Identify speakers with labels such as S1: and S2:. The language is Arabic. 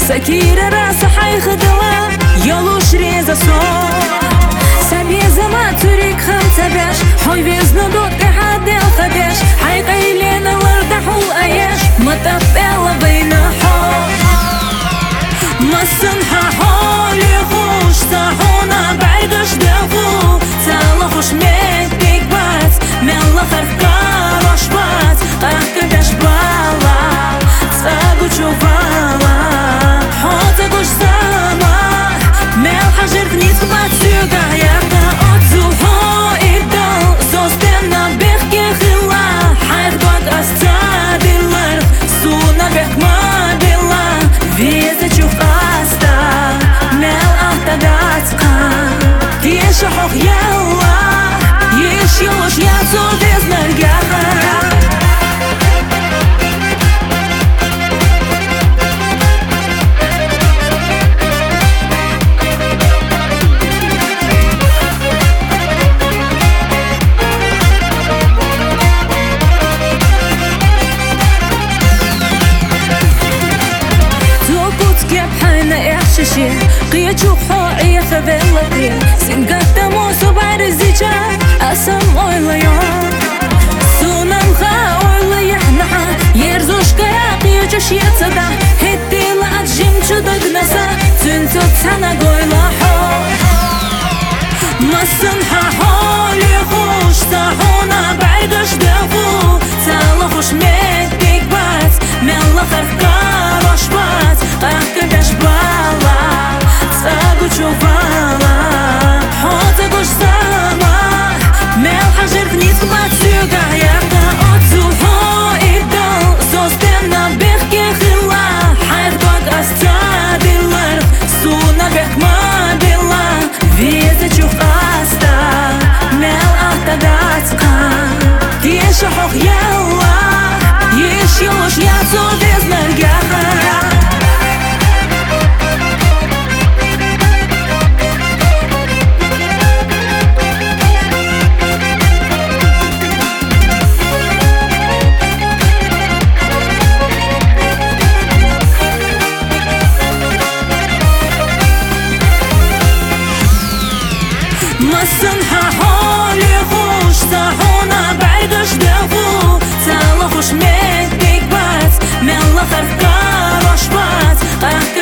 S1: سكيرة راسه حيخدلا يلوش ريزا صوت سبيزة ما تريك خمسة باش حي بيزنو دوت حد الخدش حيقيلين الارتاح والأياش ما تبقى بين حول ما السنحة حولي خوش صاحونا بعيدش دافو تالخوش ميتك بات ميلا خرفكار وشبات قاك باش بالا تساقو تشوفالا حوتك وش ساما ميل حجر فنيت خبات سيوكا ياكا أتزو هو إدال سوستنا بيخكي خلا حيث قد أستادي الارض سونا بيخ ما بيلا فيزا تشوف أستا ميل أهتداتقا تيشحوخ يلا يشيلوش ياسو ديز نرقاها قيا تشوف حوعي فبلتي سنقات موسو بعرزيجا أسم أويلا يوم سونم خا أويلا يحنحا يرزوش كيا قيا جوش يتصدا هدي لأت جيم چودك نسا تنتو تسانا قويلا حو ما السنحا حولي خوش صاحونا بعيدش دافو تالخوش ميتك بات ميلا خرفكار وشبات قاك باش بالا تساقو تشوفالا حوتك وش ساما ميل حجر فنيت خبات سيوكا ياكا أتزو هو إدال سوستنا بيخكي خلا حيث قد أستادي الارض سونا بيخ ما بيلا فيزا تشوف أستا ميل أهتداتقا تيشحوخ يلا يشيلوش ياسو ديز نرقاها ما السنحة حولي خوش صاحونا بعيدش دافو تالخوش ميتك بات ميلا خرفكار وشبات قاك